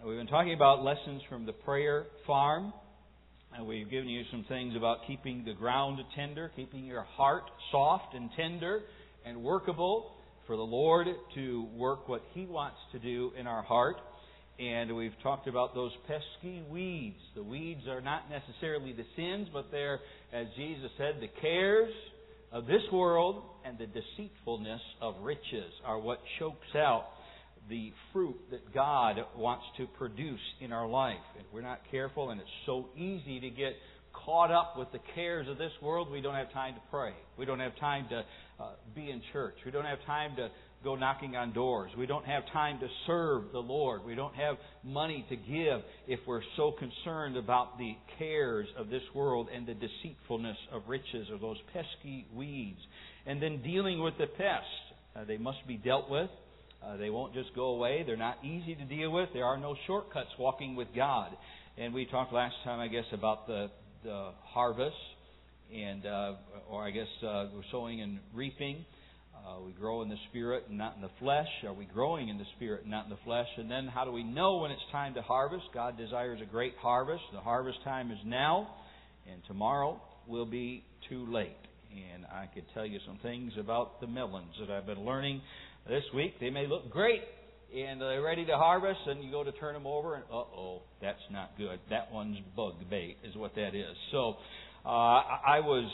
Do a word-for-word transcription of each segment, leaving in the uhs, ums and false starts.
we've been talking about lessons from the prayer farm. And we've given you some things about keeping the ground tender, keeping your heart soft and tender and workable for the Lord to work what He wants to do in our heart. And we've talked about those pesky weeds. The weeds are not necessarily the sins, but they're, as Jesus said, the cares of this world and the deceitfulness of riches are what chokes out the fruit that God wants to produce in our life. If we're not careful, and it's so easy to get caught up with the cares of this world, we don't have time to pray. We don't have time to uh, be in church. We don't have time to go knocking on doors. We don't have time to serve the Lord. We don't have money to give if we're so concerned about the cares of this world and the deceitfulness of riches, or those pesky weeds. And then dealing with the pests. Uh, they must be dealt with. Uh, they won't just go away. They're not easy to deal with. There are no shortcuts walking with God. And we talked last time, I guess, about the, the harvest, and uh, or I guess uh, we're sowing and reaping. Uh, we grow in the Spirit and not in the flesh. Are we growing in the Spirit and not in the flesh? And then how do we know when it's time to harvest? God desires a great harvest. The harvest time is now, and tomorrow will be too late. And I could tell you some things about the melons that I've been learning this week. They may look great, and they're ready to harvest, and you go to turn them over, and uh-oh, that's not good. That one's bug bait is what that is. So uh, I was...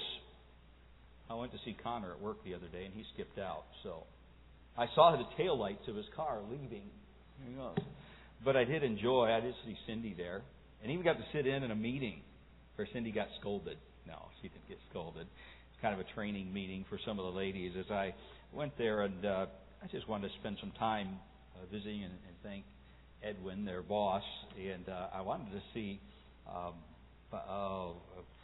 I went to see Connor at work the other day, and he skipped out. So I saw the taillights of his car leaving. Who knows? But I did enjoy. I did see Cindy there, and even got to sit in in a meeting where Cindy got scolded. No, she didn't get scolded. It's kind of a training meeting for some of the ladies. As I went there, and uh, I just wanted to spend some time uh, visiting and, and thank Edwin, their boss, and uh, I wanted to see. Um, uh,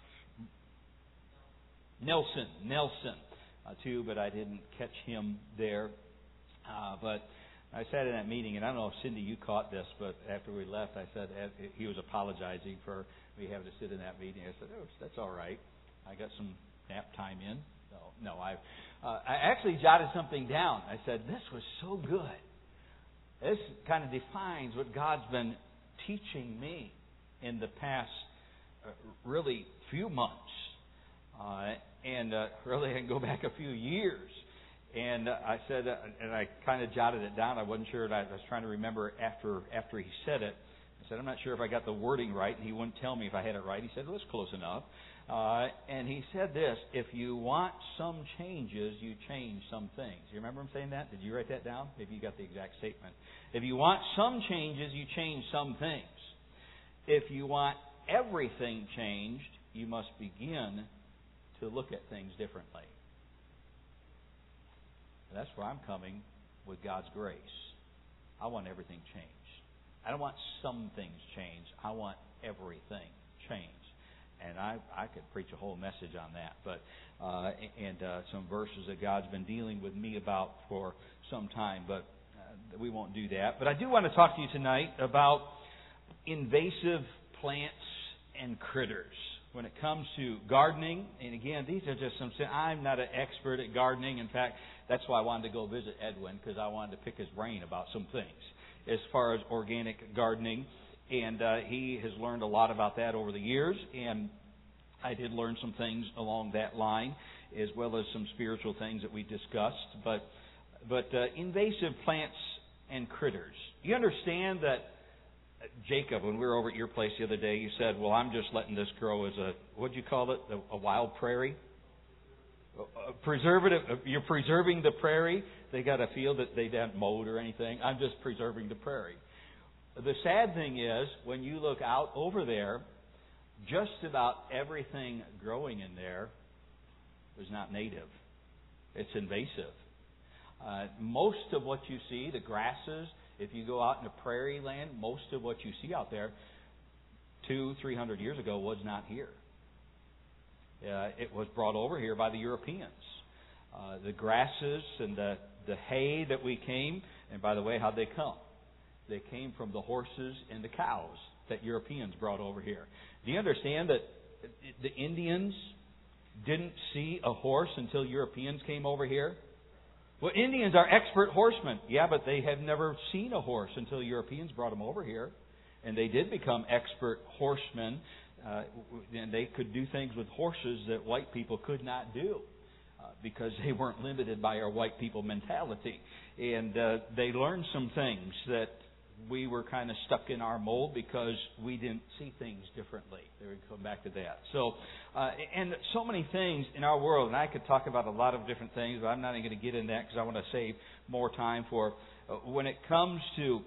Nelson, Nelson, uh, too, but I didn't catch him there. Uh, but I sat in that meeting, and I don't know if, Cindy, you caught this, but after we left, I said he was apologizing for me having to sit in that meeting. I said, oh, that's all right. I got some nap time in. No, no, I uh, I actually jotted something down. I said, this was so good. This kind of defines what God's been teaching me in the past, uh, really, few months. Uh, and uh, really, I can go back a few years. And uh, I said, uh, and I kind of jotted it down. I wasn't sure. And I was trying to remember after after he said it. I said, I'm not sure if I got the wording right. And he wouldn't tell me if I had it right. He said, well, it's close enough. Uh, and he said this: if you want some changes, you change some things. You remember him saying that? Did you write that down? Maybe you got the exact statement. If you want some changes, you change some things. If you want everything changed, you must begin to look at things differently. And that's where I'm coming with God's grace. I want everything changed. I don't want some things changed. I want everything changed. And I, I could preach a whole message on that. But uh, and uh, some verses that God's been dealing with me about for some time. But uh, we won't do that. But I do want to talk to you tonight about invasive plants and critters. When it comes to gardening, and again, these are just some... I'm not an expert at gardening. In fact, that's why I wanted to go visit Edwin, because I wanted to pick his brain about some things as far as organic gardening. And uh, he has learned a lot about that over the years, and I did learn some things along that line, as well as some spiritual things that we discussed. But, but uh, invasive plants and critters. You understand that Jacob, when we were over at your place the other day, you said, well, I'm just letting this grow as a, what'd you call it, a, a wild prairie? A preservative. You're preserving the prairie. They got a field that they haven't mowed or anything. I'm just preserving the prairie. The sad thing is, when you look out over there, just about everything growing in there is not native. It's invasive. Uh, most of what you see, the grasses, if you go out in a prairie land, most of what you see out there two, three hundred years ago was not here. Uh, it was brought over here by the Europeans. Uh, the grasses and the, the hay that we came, and by the way, how'd they come? They came from the horses and the cows that Europeans brought over here. Do you understand that the Indians didn't see a horse until Europeans came over here? Well, Indians are expert horsemen. Yeah, but they have never seen a horse until Europeans brought them over here. And they did become expert horsemen, uh, and they could do things with horses that white people could not do. Uh, because they weren't limited by our white people mentality. And uh, they learned some things that we were kind of stuck in our mold because we didn't see things differently. They would come back to that. So, uh, and so many things in our world, and I could talk about a lot of different things, but I'm not even going to get into that because I want to save more time for uh, when it comes to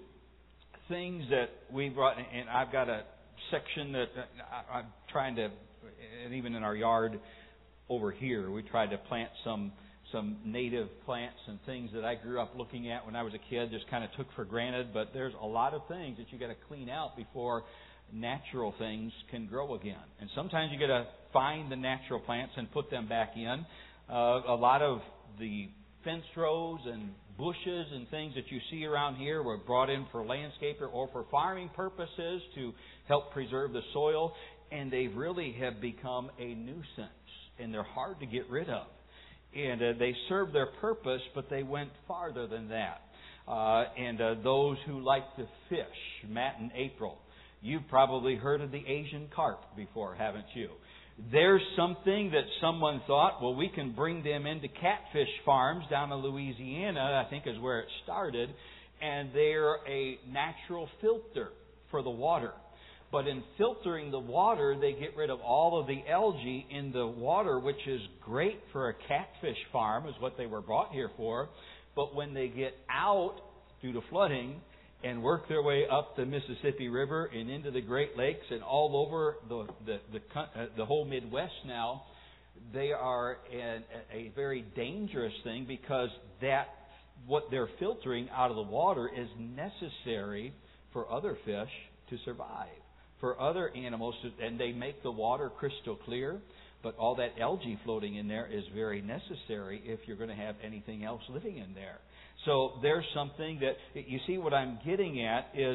things that we brought. And I've got a section that I, I'm trying to, and even in our yard over here, we tried to plant some some native plants and things that I grew up looking at when I was a kid, just kind of took for granted. But there's a lot of things that you got to clean out before natural things can grow again. And sometimes you got to find the natural plants and put them back in. Uh, a lot of the fence rows and bushes and things that you see around here were brought in for landscaper or for farming purposes to help preserve the soil, and they really have become a nuisance. And they're hard to get rid of. And uh, they serve their purpose, but they went farther than that. Uh, and uh, those who like to fish, Matt and April, you've probably heard of the Asian carp before, haven't you? There's something that someone thought, well, we can bring them into catfish farms down in Louisiana, I think is where it started, and they're a natural filter for the water. But in filtering the water, they get rid of all of the algae in the water, which is great for a catfish farm, is what they were brought here for. But when they get out due to flooding and work their way up the Mississippi River and into the Great Lakes and all over the the the, uh, the whole Midwest now, they are a, a very dangerous thing because that what they're filtering out of the water is necessary for other fish to survive. For other animals, to, and they make the water crystal clear, but all that algae floating in there is very necessary if you're going to have anything else living in there. So there's something that, you see what I'm getting at is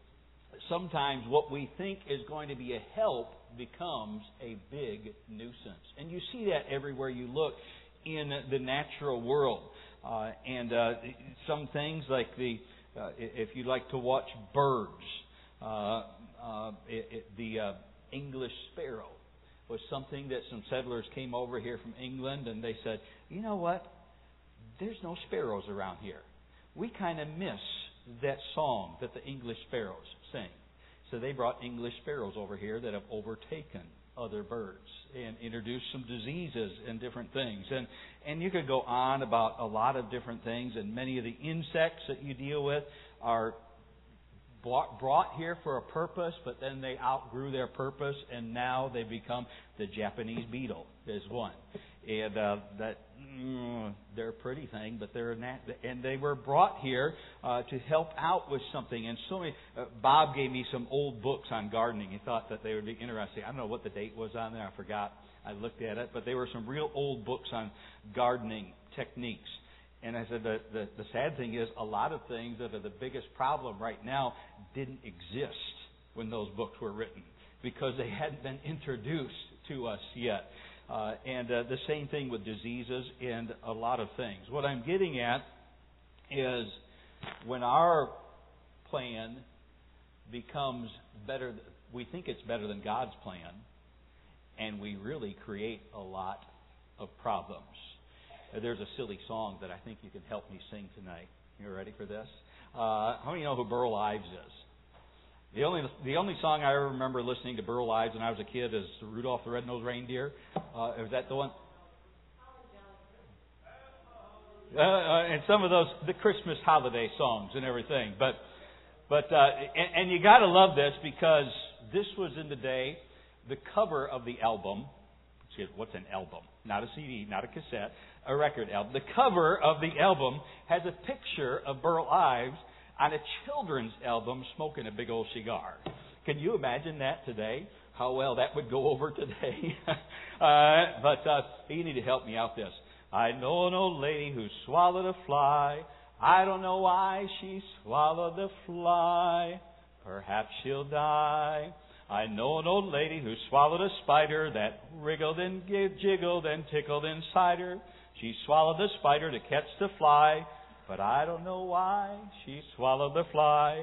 sometimes what we think is going to be a help becomes a big nuisance. And you see that everywhere you look in the natural world. Uh, and uh, some things like the, uh, if you like to watch birds, uh, Uh, it, it, the uh, English sparrow was something that some settlers came over here from England, and they said, you know what? There's no sparrows around here. We kind of miss that song that the English sparrows sing. So they brought English sparrows over here that have overtaken other birds and introduced some diseases and different things. And, and you could go on about a lot of different things, and many of the insects that you deal with are brought here for a purpose, but then they outgrew their purpose, and now they become the Japanese beetle is one. And uh, that mm, they're a pretty thing, but they're nat- and they were brought here uh, to help out with something. And so many, uh, Bob gave me some old books on gardening. He thought that they would be interesting. I don't know what the date was on there. I forgot. I looked at it, but they were some real old books on gardening techniques. And I said, the, the, the sad thing is, a lot of things that are the biggest problem right now didn't exist when those books were written because they hadn't been introduced to us yet. Uh, and uh, the same thing with diseases and a lot of things. What I'm getting at is when our plan becomes better, we think it's better than God's plan, and we really create a lot of problems. There's a silly song that I think you can help me sing tonight. You ready for this? Uh, how many know who Burl Ives is? The only the only song I ever remember listening to Burl Ives when I was a kid is Rudolph the Red-Nosed Reindeer. Uh, is that the one? Uh, uh, and some of those, the Christmas holiday songs and everything. But, but uh, and, and you got to love this because this was in the day, the cover of the album. What's an album? Not a C D, not a cassette, a record album. The cover of the album has a picture of Burl Ives on a children's album smoking a big old cigar. Can you imagine that today? How well that would go over today. uh, but uh, you need to help me out this. I know an old lady who swallowed a fly. I don't know why she swallowed the fly. Perhaps she'll die. I know an old lady who swallowed a spider that wriggled and jiggled and tickled inside her. She swallowed the spider to catch the fly, but I don't know why she swallowed the fly.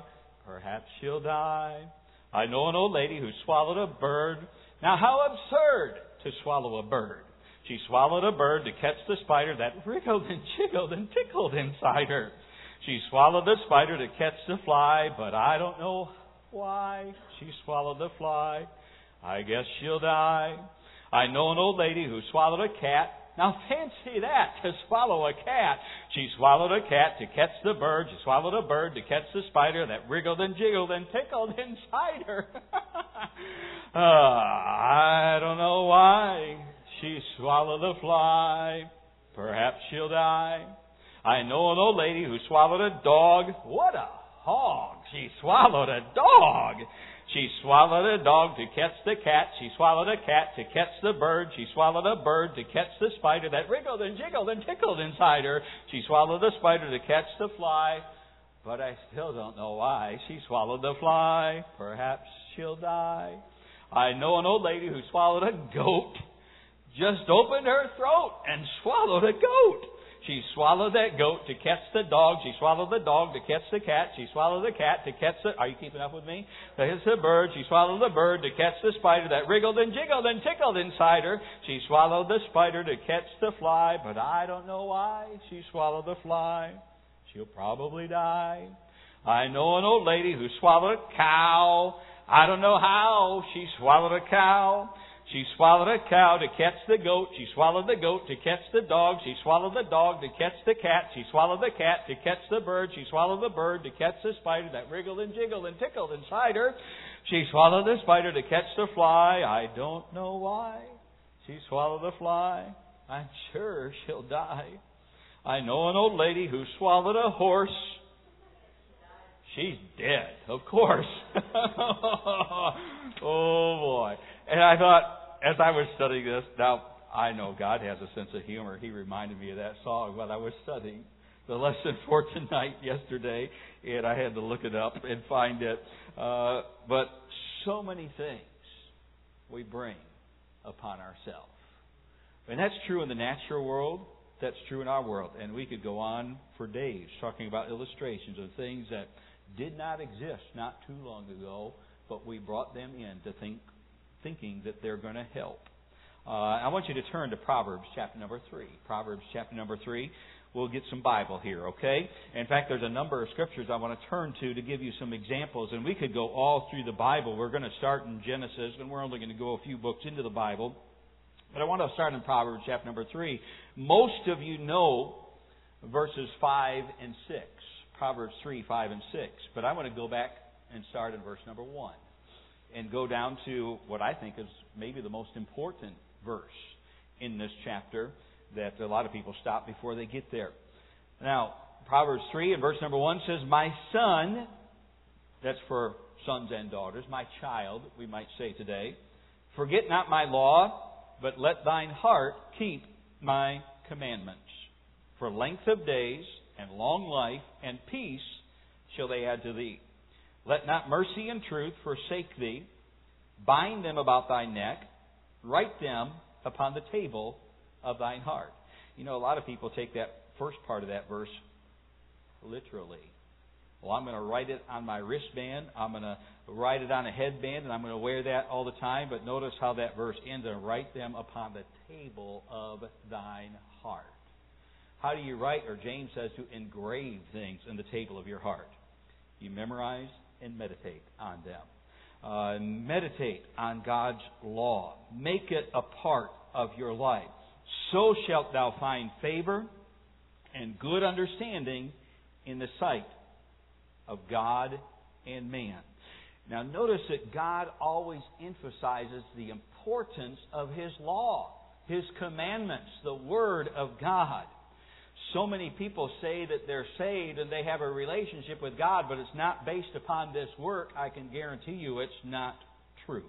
perhaps she'll die. I know an old lady who swallowed a bird. Now how absurd to swallow a bird. She swallowed a bird to catch the spider that wriggled and jiggled and tickled inside her. She swallowed the spider to catch the fly, but I don't know why she swallowed the fly. I guess she'll die. I know an old lady who swallowed a cat. Now fancy that, to swallow a cat. She swallowed a cat to catch the bird. She swallowed a bird to catch the spider that wriggled and jiggled and tickled inside her. uh, I don't know why she swallowed the fly. Perhaps she'll die. I know an old lady who swallowed a dog. What a hog! She swallowed a dog. She swallowed a dog to catch the cat. She swallowed a cat to catch the bird. She swallowed a bird to catch the spider that wriggled and jiggled and tickled inside her. She swallowed the spider to catch the fly. But I still don't know why she swallowed the fly. Perhaps she'll die. I know an old lady who swallowed a goat. Just opened her throat and swallowed a goat. She swallowed that goat to catch the dog. She swallowed the dog to catch the cat. She swallowed the cat to catch the... Are you keeping up with me? To catch the bird. She swallowed the bird to catch the spider that wriggled and jiggled and tickled inside her. She swallowed the spider to catch the fly, but I don't know why she swallowed the fly. She'll probably die. I know an old lady who swallowed a cow. I don't know how she swallowed a cow. She swallowed a cow to catch the goat. She swallowed the goat to catch the dog. She swallowed the dog to catch the cat. She swallowed the cat to catch the bird. She swallowed the bird to catch the spider that wriggled and jiggled and tickled inside her. She swallowed the spider to catch the fly. I don't know why she swallowed the fly. I'm sure she'll die. I know an old lady who swallowed a horse. She's dead, of course. Oh, boy. And I thought, as I was studying this, now I know God has a sense of humor. He reminded me of that song while I was studying the lesson for tonight yesterday, and I had to look it up and find it. Uh, but so many things we bring upon ourselves. And that's true in the natural world. That's true in our world. And we could go on for days talking about illustrations of things that did not exist not too long ago, but we brought them in to think thinking that they're going to help. Uh, I want you to turn to Proverbs chapter number three. Proverbs chapter number three. We'll get some Bible here, okay? In fact, there's a number of scriptures I want to turn to to give you some examples, and we could go all through the Bible. We're going to start in Genesis, and we're only going to go a few books into the Bible. But I want to start in Proverbs chapter number three. Most of you know verses five and six. Proverbs three, five, and six. But I want to go back and start in verse number one. And go down to what I think is maybe the most important verse in this chapter that a lot of people stop before they get there. Now, Proverbs three and verse number one says, My son, that's for sons and daughters, my child, we might say today, forget not my law, but let thine heart keep my commandments. For length of days and long life and peace shall they add to thee. Let not mercy and truth forsake thee. Bind them about thy neck. Write them upon the table of thine heart. You know, a lot of people take that first part of that verse literally. Well, I'm going to write it on my wristband. I'm going to write it on a headband, and I'm going to wear that all the time. But notice how that verse ends, and write them upon the table of thine heart. How do you write? Or James says to engrave things in the table of your heart. You memorize and meditate on them. Uh, meditate on God's law. Make it a part of your life. So shalt thou find favor and good understanding in the sight of God and man. Now notice that God always emphasizes the importance of His law, His commandments, the Word of God. So many people say that they're saved and they have a relationship with God, but it's not based upon this work. I can guarantee you it's not truth.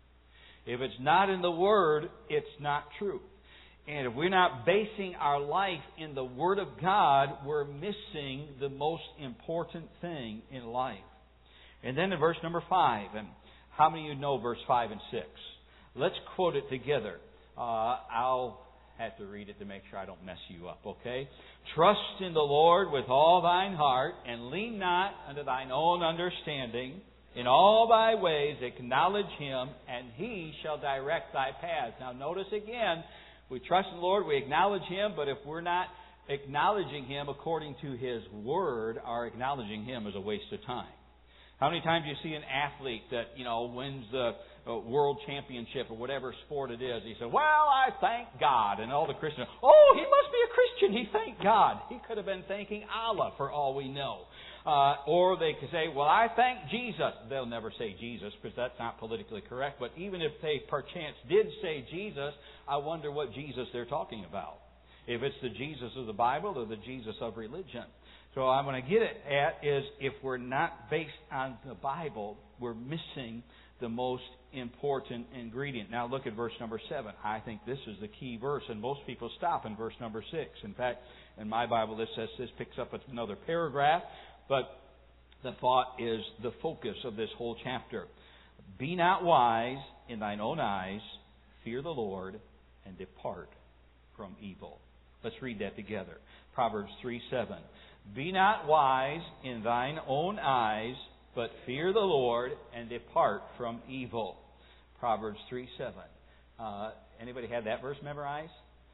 If it's not in the Word, it's not truth. And if we're not basing our life in the Word of God, we're missing the most important thing in life. And then in verse number five, and how many of you know verse five and six? Let's quote it together. Uh, I'll have to read it to make sure I don't mess you up, okay? Trust in the Lord with all thine heart, and lean not unto thine own understanding. In all thy ways acknowledge Him, and He shall direct thy paths. Now notice again, we trust in the Lord, we acknowledge Him, but if we're not acknowledging Him according to His Word, our acknowledging Him is a waste of time. How many times do you see an athlete that, you know, wins the world championship or whatever sport it is? He said, well, I thank God. And all the Christians, oh, he must be a Christian. He thanked God. He could have been thanking Allah for all we know. Uh, or they could say, well, I thank Jesus. They'll never say Jesus because that's not politically correct. But even if they perchance did say Jesus, I wonder what Jesus they're talking about. If it's the Jesus of the Bible or the Jesus of religion. So I'm going to get it at is if we're not based on the Bible, we're missing the most important ingredient. Now look at verse number seven. I think this is the key verse, and most people stop in verse number six. In fact, in my Bible, this says this picks up another paragraph, but the thought is the focus of this whole chapter. Be not wise in thine own eyes, fear the Lord, and depart from evil. Let's read that together. Proverbs three seven. Be not wise in thine own eyes, but fear the Lord and depart from evil. Proverbs three seven. Uh, anybody have that verse memorized?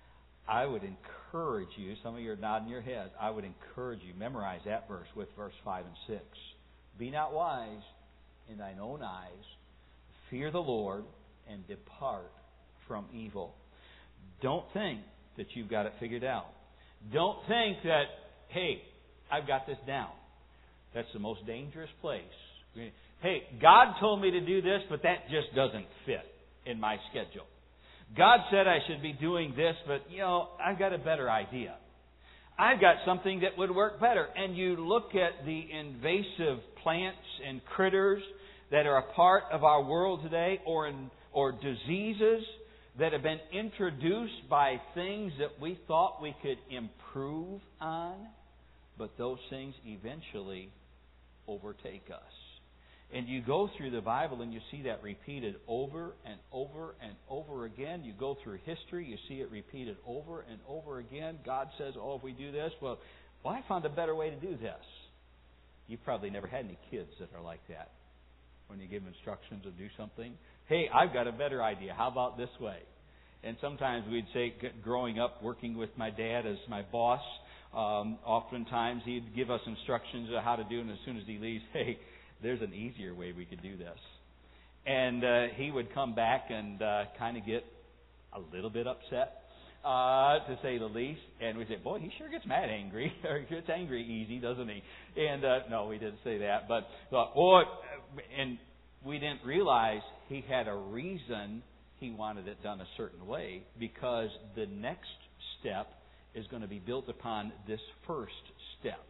I would encourage you, some of you are nodding your head, I would encourage you, memorize that verse with verse five and six. Be not wise in thine own eyes, fear the Lord and depart from evil. Don't think that you've got it figured out. Don't think that, hey, I've got this down. That's the most dangerous place. Hey, God told me to do this, but that just doesn't fit in my schedule. God said I should be doing this, but, you know, I've got a better idea. I've got something that would work better. And you look at the invasive plants and critters that are a part of our world today, or in, or diseases that have been introduced by things that we thought we could improve on. But those things eventually overtake us. And you go through the Bible and you see that repeated over and over and over again. You go through history, you see it repeated over and over again. God says, oh, if we do this, well, well, I found a better way to do this. You've probably never had any kids that are like that. When you give them instructions to do something, hey, I've got a better idea. How about this way? And sometimes we'd say, growing up, working with my dad as my boss, Um, oftentimes he'd give us instructions on how to do it, and as soon as he leaves, hey, there's an easier way we could do this. And uh, he would come back and uh, kind of get a little bit upset, uh, to say the least. And we'd say, boy, he sure gets mad angry, or he gets angry easy, doesn't he? And uh, no, we didn't say that. But, but boy, and we didn't realize he had a reason he wanted it done a certain way, because the next step is going to be built upon this first step.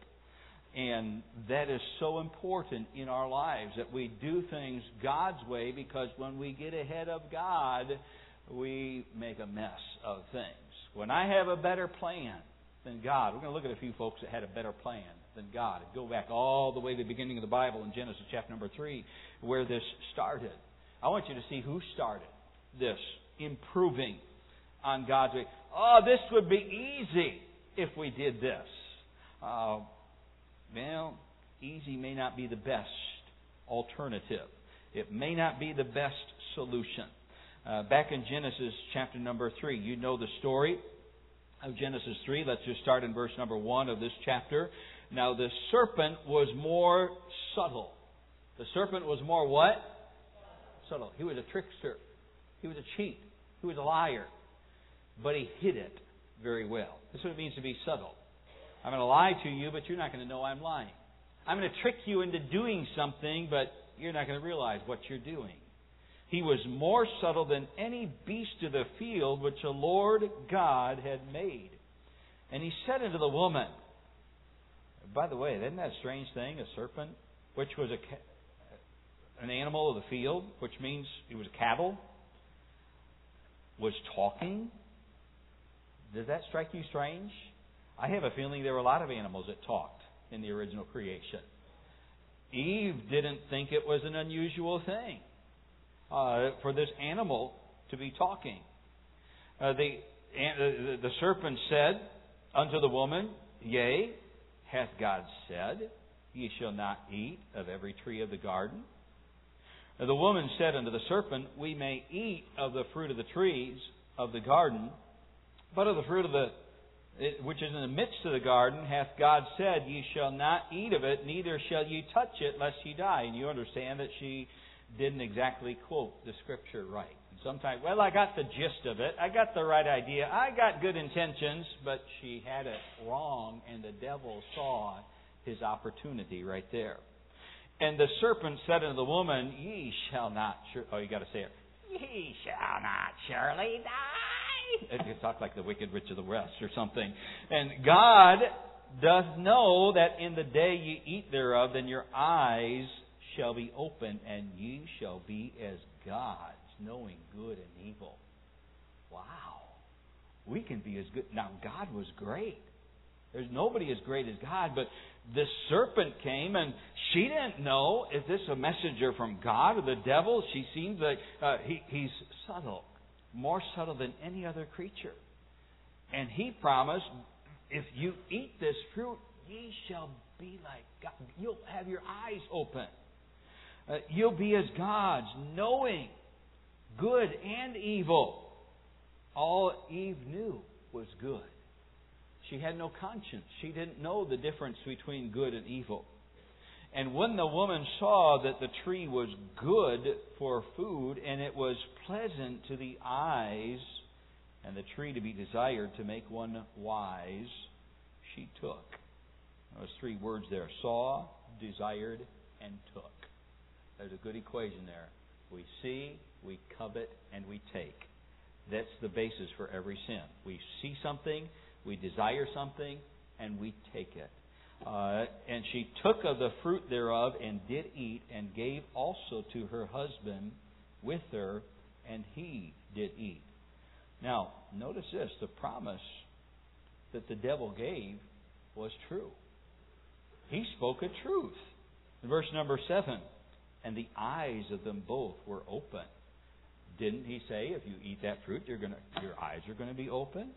And that is so important in our lives, that we do things God's way, because when we get ahead of God, we make a mess of things. When I have a better plan than God, we're going to look at a few folks that had a better plan than God. Go back all the way to the beginning of the Bible in Genesis chapter number three, where this started. I want you to see who started this improving on God's way. Oh, this would be easy if we did this. Uh, well, easy may not be the best alternative. It may not be the best solution. Uh, back in Genesis chapter number three, you know the story of Genesis three. Let's just start in verse number one of this chapter. Now, the serpent was more subtle. The serpent was more what? Subtle. He was a trickster. He was a cheat. He was a liar. But he hid it very well. This is what it means to be subtle. I'm going to lie to you, but you're not going to know I'm lying. I'm going to trick you into doing something, but you're not going to realize what you're doing. He was more subtle than any beast of the field which the Lord God had made. And he said unto the woman, by the way, isn't that a strange thing? A serpent, which was a, an animal of the field, which means it was cattle, was talking. Does that strike you strange? I have a feeling there were a lot of animals that talked in the original creation. Eve didn't think it was an unusual thing uh, for this animal to be talking. Uh, the and the serpent said unto the woman, Yea, hath God said, Ye shall not eat of every tree of the garden? And the woman said unto the serpent, We may eat of the fruit of the trees of the garden, but of the fruit of the which is in the midst of the garden hath God said, Ye shall not eat of it, neither shall ye touch it, lest ye die. And you understand that she didn't exactly quote the Scripture right. And sometimes, well, I got the gist of it. I got the right idea. I got good intentions, but she had it wrong, and the devil saw his opportunity right there. And the serpent said unto the woman, Ye shall not, sur-, oh, you got to say it. Ye shall not surely die. It could talk like the wicked rich of the west or something. And God doth know that in the day ye eat thereof, then your eyes shall be open, and ye shall be as gods, knowing good and evil. Wow. We can be as good. Now, God was great. There's nobody as great as God, but the serpent came, and she didn't know, is this a messenger from God or the devil? She seems like uh, he, he's subtle, more subtle than any other creature. And he promised, if you eat this fruit, ye shall be like God. You'll have your eyes open. Uh, you'll be as gods, knowing good and evil. All Eve knew was good. She had no conscience. She didn't know the difference between good and evil. And when the woman saw that the tree was good for food, and it was pleasant to the eyes, and the tree to be desired to make one wise, she took. Those three words there: saw, desired, and took. There's a good equation there. We see, we covet, and we take. That's the basis for every sin. We see something, we desire something, and we take it. Uh, and she took of the fruit thereof, and did eat, and gave also to her husband with her, and he did eat. Now, notice this, the promise that the devil gave was true. He spoke a truth. In verse number seven, and the eyes of them both were open. Didn't he say, if you eat that fruit, you're gonna, your eyes are going to be open?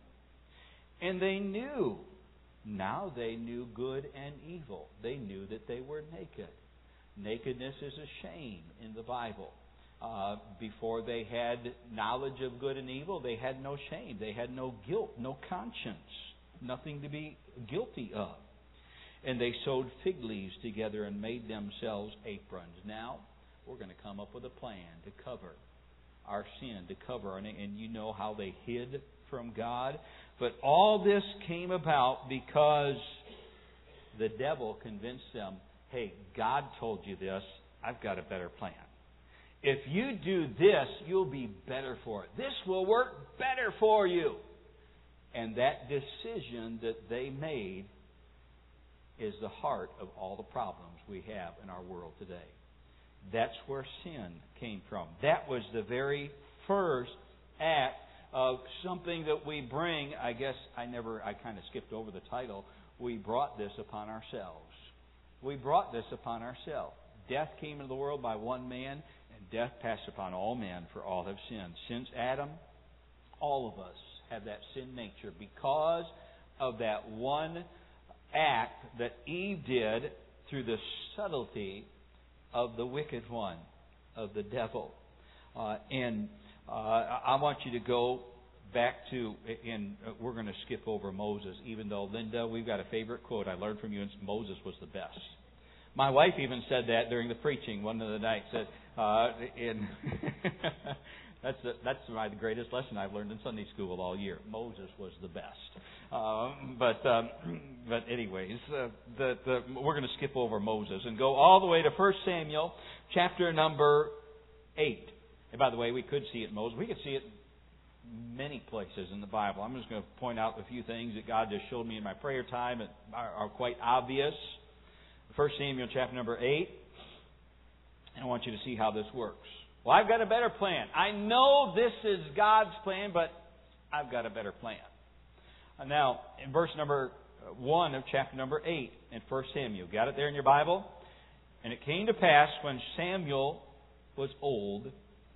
And they knew. Now they knew good and evil. They knew that they were naked. Nakedness is a shame in the Bible. Uh, before they had knowledge of good and evil, they had no shame. They had no guilt, no conscience, nothing to be guilty of. And they sewed fig leaves together and made themselves aprons. Now, we're going to come up with a plan to cover our sin, to cover our name. And you know how they hid from God. But all this came about because the devil convinced them, hey, God told you this. I've got a better plan. If you do this, you'll be better for it. This will work better for you. And that decision that they made is the heart of all the problems we have in our world today. That's where sin came from. That was the very first act of something that we bring. I guess I never, I kind of skipped over the title. We brought this upon ourselves. We brought this upon ourselves. Death came into the world by one man, and death passed upon all men, for all have sinned. Since Adam, all of us have that sin nature because of that one act that Eve did through the subtlety of the wicked one, of the devil. Uh, and uh, I want you to go back to, and we're going to skip over Moses, even though, Linda, we've got a favorite quote I learned from you, and Moses was the best. My wife even said that during the preaching one of the nights. That, uh, in that's the, that's my the greatest lesson I've learned in Sunday school all year. Moses was the best. Um, but um, but anyways, uh, the, the, we're going to skip over Moses and go all the way to First Samuel, chapter number eight. And by the way, we could see it in Moses. We could see it many places in the Bible. I'm just going to point out a few things that God just showed me in my prayer time that are, are quite obvious. First Samuel chapter number eight. And I want you to see how this works. Well, I've got a better plan. I know this is God's plan, but I've got a better plan. Now, in verse number one of chapter number eight in First Samuel. Got it there in your Bible? And it came to pass when Samuel was old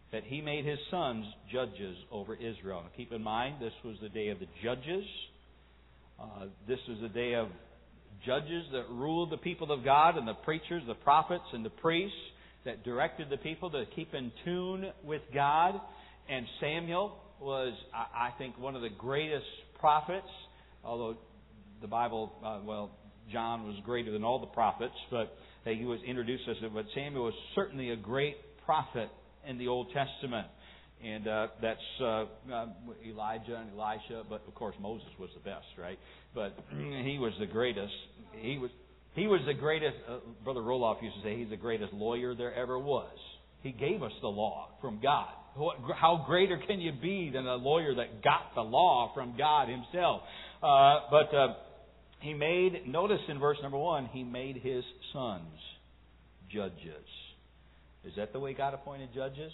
that He made His sons judges over Israel. Now keep in mind, this was the day of the judges. Uh, this was the day of judges that ruled the people of God, and the preachers, the prophets, and the priests that directed the people to keep in tune with God. And Samuel was, I think, one of the greatest prophets, although the Bible, uh, well, John was greater than all the prophets, but uh, he was introduced us. But Samuel was certainly a great prophet in the Old Testament. And uh, that's uh, uh, Elijah and Elisha, but of course Moses was the best, right? But he was the greatest. He was he was the greatest. Uh, Brother Roloff used to say he's the greatest lawyer there ever was. He gave us the law from God. What, how greater can you be than a lawyer that got the law from God Himself? Uh, but uh, he made. Notice in verse number one, he made his sons judges. Is that the way God appointed judges?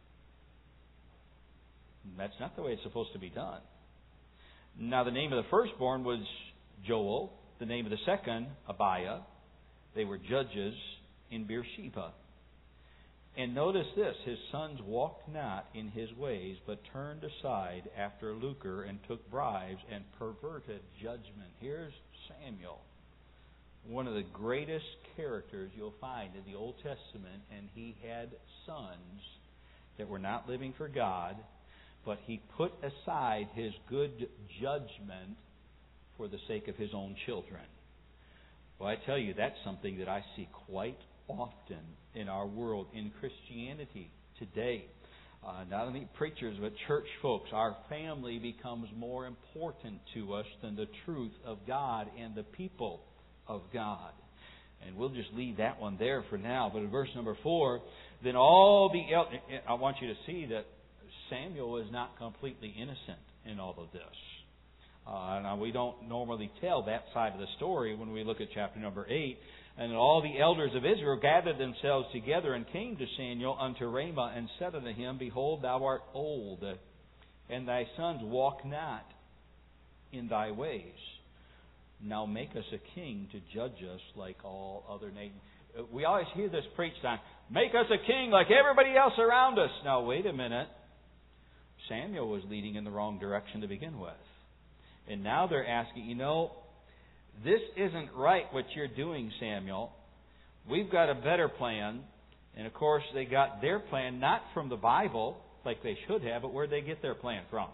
That's not the way it's supposed to be done. Now, the name of the firstborn was Joel. The name of the second, Abiah. They were judges in Beersheba. And notice this, his sons walked not in his ways, but turned aside after lucre and took bribes and perverted judgment. Here's Samuel, one of the greatest characters you'll find in the Old Testament, and he had sons that were not living for God, but he put aside his good judgment for the sake of his own children. Well, I tell you, that's something that I see quite often in our world, in Christianity today. Uh, not only preachers, but church folks. Our family becomes more important to us than the truth of God and the people of God. And we'll just leave that one there for now. But in verse number four, then all the el- I want you to see that Samuel was not completely innocent in all of this. Uh, now, we don't normally tell that side of the story when we look at chapter number eight. And all the elders of Israel gathered themselves together and came to Samuel unto Ramah and said unto him, Behold, thou art old, and thy sons walk not in thy ways. Now make us a king to judge us like all other nations. We always hear this preached on, make us a king like everybody else around us. Now, wait a minute. Samuel was leading in the wrong direction to begin with. And now they're asking, you know, this isn't right what you're doing, Samuel. We've got a better plan. And of course, they got their plan not from the Bible, like they should have, but where'd they get their plan from?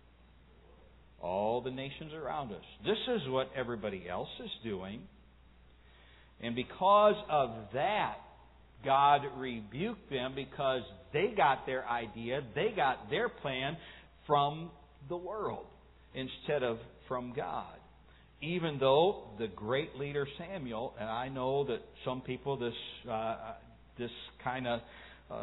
All the nations around us. This is what everybody else is doing. And because of that, God rebuked them because they got their idea, they got their plan from the world instead of from God. Even though the great leader Samuel, and I know that some people, this uh, this kind of uh,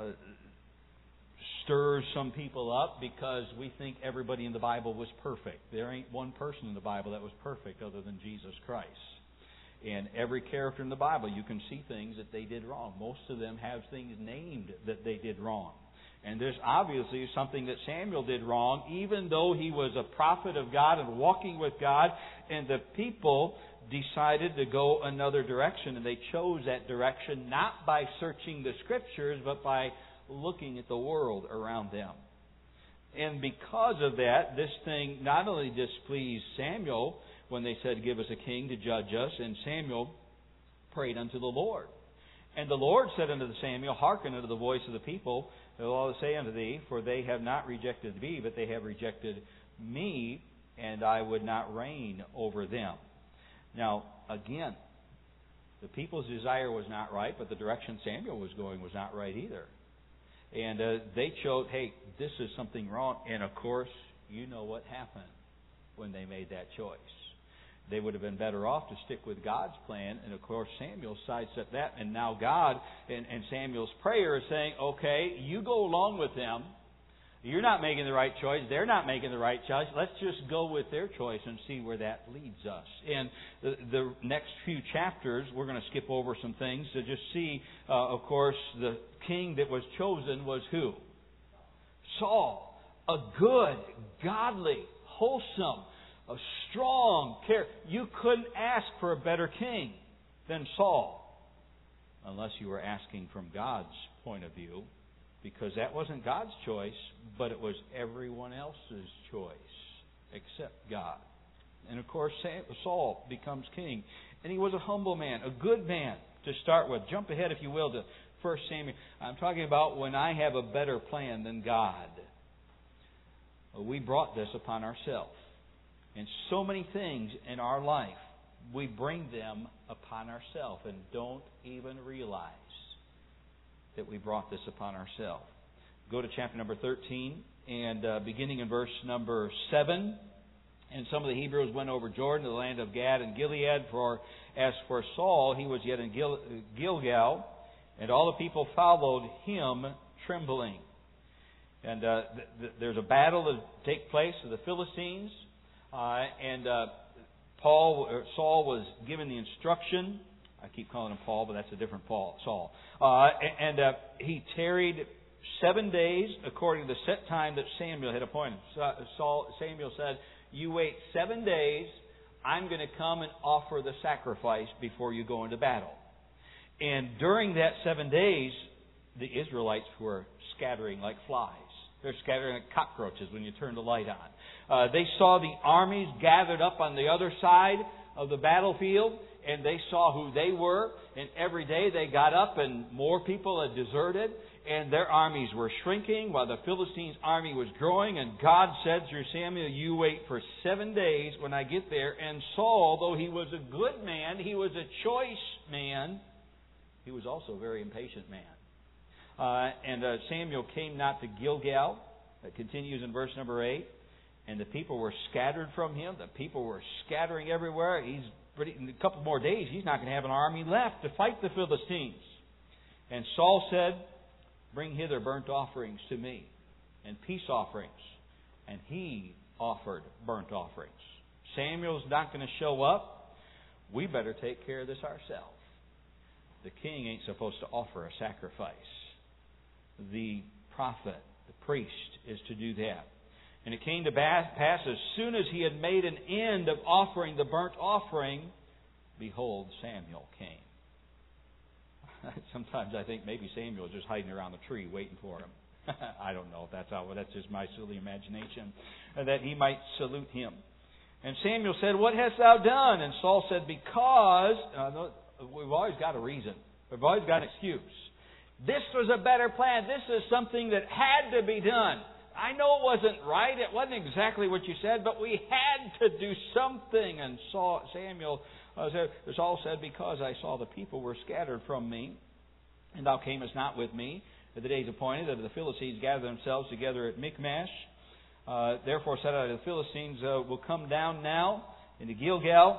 stirs some people up because we think everybody in the Bible was perfect. There ain't one person in the Bible that was perfect other than Jesus Christ. And every character in the Bible, you can see things that they did wrong. Most of them have things named that they did wrong. And there's obviously something that Samuel did wrong, even though he was a prophet of God and walking with God. And the people decided to go another direction. And they chose that direction not by searching the Scriptures, but by looking at the world around them. And because of that, this thing not only displeased Samuel when they said, give us a king to judge us, and Samuel prayed unto the Lord. And the Lord said unto Samuel, hearken unto the voice of the people, they will all say unto thee, for they have not rejected thee, but they have rejected me, and I would not reign over them. Now, again, the people's desire was not right, but the direction Samuel was going was not right either. And uh, they chose, hey, this is something wrong. And of course, you know what happened when they made that choice. They would have been better off to stick with God's plan. And of course, Samuel sidestepped that. And now God and, and Samuel's prayer is saying, okay, you go along with them. You're not making the right choice. They're not making the right choice. Let's just go with their choice and see where that leads us. And the, the next few chapters, we're going to skip over some things to just see, uh, of course, the king that was chosen was who? Saul. A good, godly, wholesome, a strong character. You couldn't ask for a better king than Saul, unless you were asking from God's point of view, because that wasn't God's choice, but it was everyone else's choice except God. And of course, Saul becomes king. And he was a humble man, a good man to start with. Jump ahead, if you will, to First Samuel. I'm talking about when I have a better plan than God. We brought this upon ourselves. And so many things in our life, we bring them upon ourselves and don't even realize that we brought this upon ourselves. Go to chapter number thirteen, and uh, beginning in verse number seven. And some of the Hebrews went over Jordan to the land of Gad and Gilead. For as for Saul, he was yet in Gil- Gilgal, and all the people followed him trembling. And uh, th- th- there's a battle that takes place with the Philistines, uh, and uh, Paul or Saul was given the instruction. I keep calling him Paul, but that's a different Paul, Saul. Uh, and uh, he tarried seven days according to the set time that Samuel had appointed. Saul, Samuel said, "You wait seven days. I'm going to come and offer the sacrifice before you go into battle." And during that seven days, the Israelites were scattering like flies. They're scattering like cockroaches when you turn the light on. Uh, they saw the armies gathered up on the other side of the battlefield, and they saw who they were. And every day they got up, and more people had deserted, and their armies were shrinking while the Philistines' army was growing. And God said through Samuel, "You wait for seven days when I get there." And Saul, though he was a good man, he was a choice man, he was also a very impatient man. Uh, and uh, Samuel came not to Gilgal. That continues in verse number eight. And the people were scattered from him. The people were scattering everywhere. He's pretty, in a couple more days, he's not going to have an army left to fight the Philistines. And Saul said, "Bring hither burnt offerings to me, and peace offerings." And he offered burnt offerings. Samuel's not going to show up. We better take care of this ourselves. The king ain't supposed to offer a sacrifice. The prophet, the priest, is to do that. And it came to pass, as soon as he had made an end of offering the burnt offering, behold, Samuel came. Sometimes I think maybe Samuel was just hiding around the tree waiting for him. I don't know if that's how. That's just my silly imagination. That he might salute him. And Samuel said, "What hast thou done?" And Saul said, "Because..." Uh, we've always got a reason. We've always got an excuse. This was a better plan. This is something that had to be done. I know it wasn't right. It wasn't exactly what you said, but we had to do something. And Saul, Samuel uh, said, Saul said, "Because I saw the people were scattered from me, and thou camest not with me at the days appointed, that the Philistines gather themselves together at Michmash. Uh, therefore said I, the Philistines uh, will come down now into Gilgal,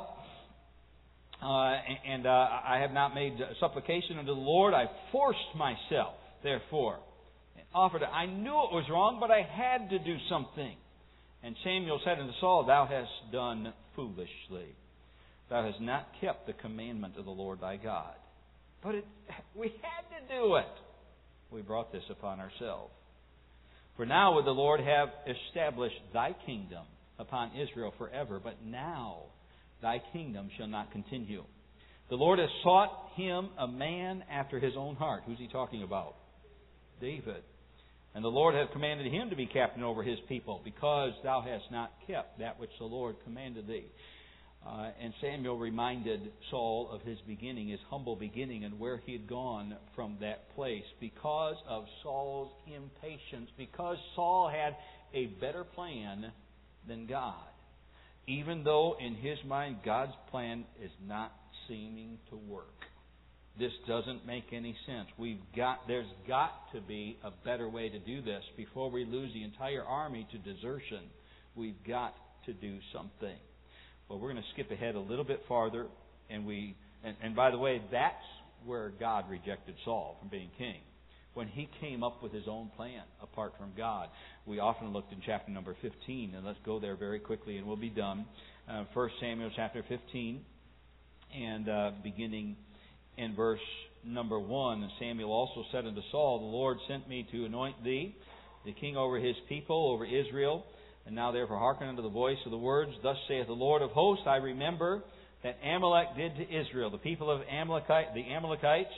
uh, and uh, I have not made supplication unto the Lord. I forced myself, therefore, offered it. I knew it was wrong, but I had to do something." And Samuel said unto Saul, "Thou hast done foolishly. Thou hast not kept the commandment of the Lord thy God." But it, we had to do it. We brought this upon ourselves. "For now would the Lord have established thy kingdom upon Israel forever, but now thy kingdom shall not continue. The Lord has sought him a man after his own heart." Who's he talking about? David. "And the Lord hath commanded him to be captain over his people, because thou hast not kept that which the Lord commanded thee." Uh, and Samuel reminded Saul of his beginning, his humble beginning, and where he had gone from that place because of Saul's impatience, because Saul had a better plan than God. Even though in his mind God's plan is not seeming to work. This doesn't make any sense. We've got there's got to be a better way to do this before we lose the entire army to desertion. We've got to do something. Well, we're going to skip ahead a little bit farther, and we and, and by the way, that's where God rejected Saul from being king. When he came up with his own plan apart from God. We often looked in chapter number fifteen, and let's go there very quickly, and we'll be done. Uh, First Samuel chapter fifteen, and uh, beginning in verse number one. "And Samuel also said unto Saul, The Lord sent me to anoint thee, the king over his people, over Israel. And now therefore hearken unto the voice of the words. Thus saith the Lord of hosts, I remember that Amalek did to Israel. The people of Amalekite, the Amalekites,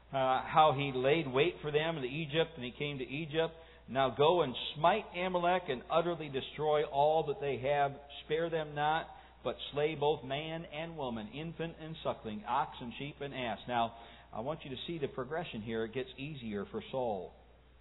uh, how he laid wait for them in Egypt, and he came to Egypt. Now go and smite Amalek and utterly destroy all that they have. Spare them not, but slay both man and woman, infant and suckling, ox and sheep and ass. Now, I want you to see the progression here. It gets easier for Saul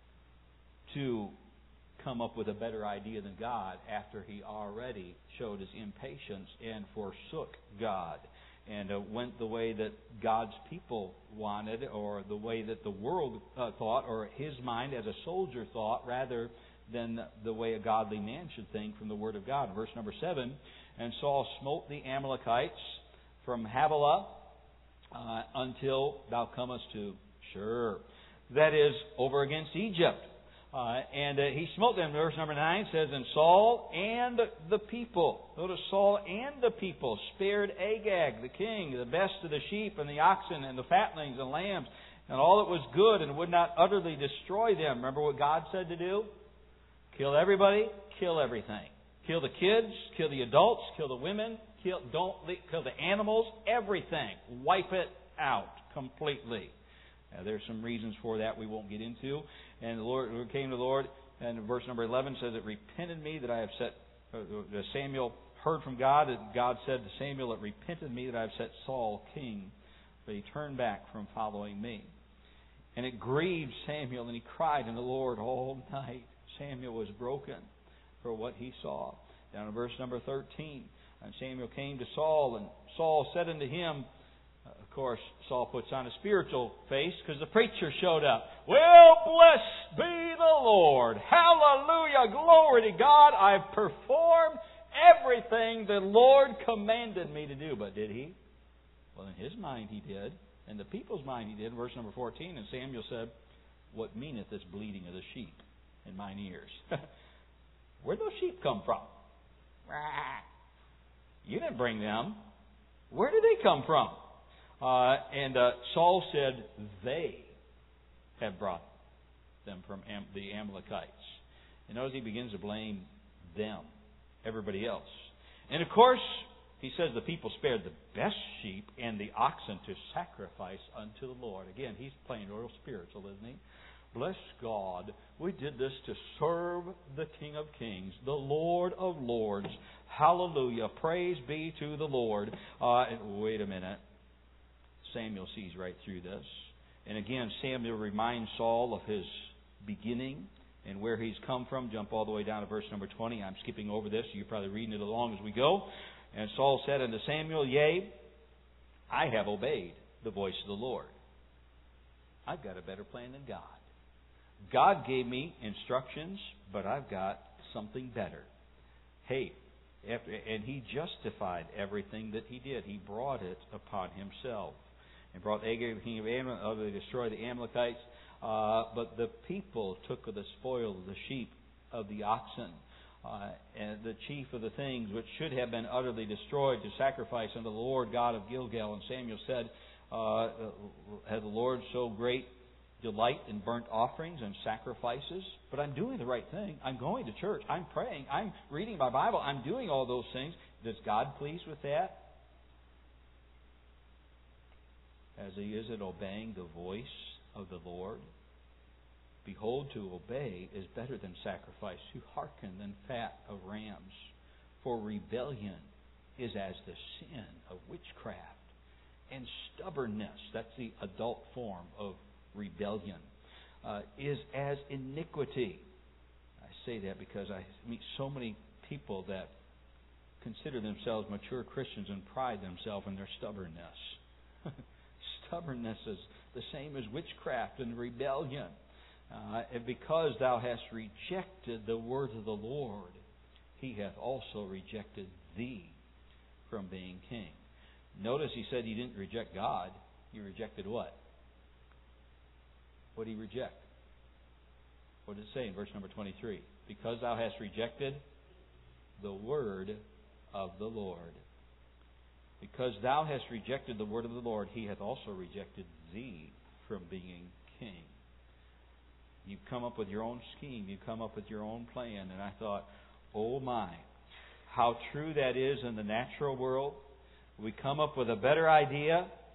to come up with a better idea than God after he already showed his impatience and forsook God and uh, went the way that God's people wanted, or the way that the world uh, thought, or his mind as a soldier thought, rather than the way a godly man should think from the Word of God. Verse number seven, and Saul smote the Amalekites from Havilah uh, until thou comest to Shur. That is, over against Egypt. Uh, and uh, he smote them. Verse number nine says, and Saul and the people, notice Saul and the people, spared Agag, the king, the best of the sheep and the oxen and the fatlings and lambs, and all that was good, and would not utterly destroy them. Remember what God said to do? Kill everybody, kill everything. Kill the kids, kill the adults, kill the women, kill, don't kill the animals, everything. Wipe it out completely. Now, there's some reasons for that we won't get into. And the Lord came to the Lord, and verse number eleven says, it repented me that I have set, uh, Samuel heard from God, and God said to Samuel, it repented me that I have set Saul king, but he turned back from following me. And it grieved Samuel, and he cried unto the Lord all night. Samuel was broken for what he saw. Down in verse number thirteen, and Samuel came to Saul, and Saul said unto him, of course, Saul puts on a spiritual face because the preacher showed up. Well, blessed be the Lord. Hallelujah. Glory to God. I've performed everything the Lord commanded me to do. But did he? Well, in his mind he did. In the people's mind he did. Verse number fourteen, and Samuel said, what meaneth this bleating of the sheep in mine ears? Where'd those sheep come from? You didn't bring them. Where did they come from? Uh, and uh, Saul said, they have brought them from Am- the Amalekites. And notice he begins to blame them, everybody else. And of course, he says the people spared the best sheep and the oxen to sacrifice unto the Lord. Again, he's playing real spiritual, isn't he? Bless God, we did this to serve the King of Kings, the Lord of Lords. Hallelujah. Praise be to the Lord. Uh, and wait a minute. Samuel sees right through this. And again, Samuel reminds Saul of his beginning and where he's come from. Jump all the way down to verse number twenty. I'm skipping over this. You're probably reading it along as we go. And Saul said unto Samuel, yea, I have obeyed the voice of the Lord. I've got a better plan than God. God gave me instructions, but I've got something better. Hey, after, and he justified everything that he did. He brought it upon himself. And brought Agag, the king of Amalek, to destroy the Amalekites. Uh, but the people took of the spoil of the sheep, of the oxen, uh, and the chief of the things which should have been utterly destroyed, to sacrifice unto the Lord God of Gilgal. And Samuel said, uh, had the Lord so great delight in burnt offerings and sacrifices? But I'm doing the right thing. I'm going to church. I'm praying. I'm reading my Bible. I'm doing all those things. Does God please with that? As he is at obeying the voice of the Lord. Behold, to obey is better than sacrifice, to hearken than fat of rams. For rebellion is as the sin of witchcraft, and stubbornness, that's the adult form of rebellion, uh, is as iniquity. I say that because I meet so many people that consider themselves mature Christians and pride themselves in their stubbornness. Stubbornness is the same as witchcraft and rebellion. Uh, and because thou hast rejected the word of the Lord, he hath also rejected thee from being king. Notice he said he didn't reject God. He rejected what? What did he reject? What did it say in verse number twenty-three? Because thou hast rejected the word of the Lord. Because thou hast rejected the word of the Lord, he hath also rejected thee from being king. You've come up with your own scheme. You've come up with your own plan. And I thought, oh my, how true that is in the natural world. We come up with a better idea,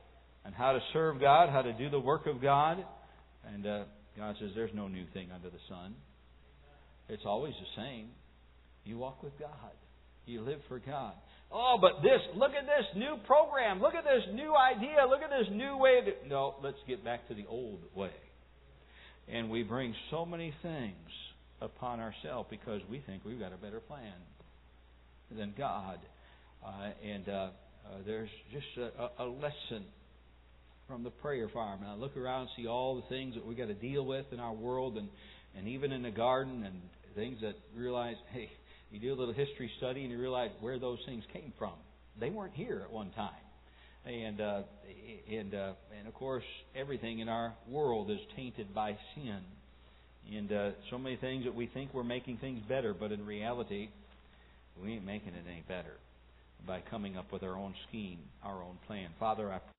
and how to serve God, how to do the work of God. And uh, God says there's no new thing under the sun. It's always the same. You walk with God. You live for God. Oh, but this, look at this new program. Look at this new idea. Look at this new way of... Do-. No, let's get back to the old way. And we bring so many things upon ourselves because we think we've got a better plan than God. Uh, and uh, uh, there's just a, a lesson from the prayer farm. And I look around and see all the things that we've got to deal with in our world and, and even in the garden and things that realize, hey, you do a little history study and you realize where those things came from. They weren't here at one time. And uh, and uh, and of course, everything in our world is tainted by sin. And uh, so many things that we think we're making things better, but in reality, we ain't making it any better by coming up with our own scheme, our own plan. Father, I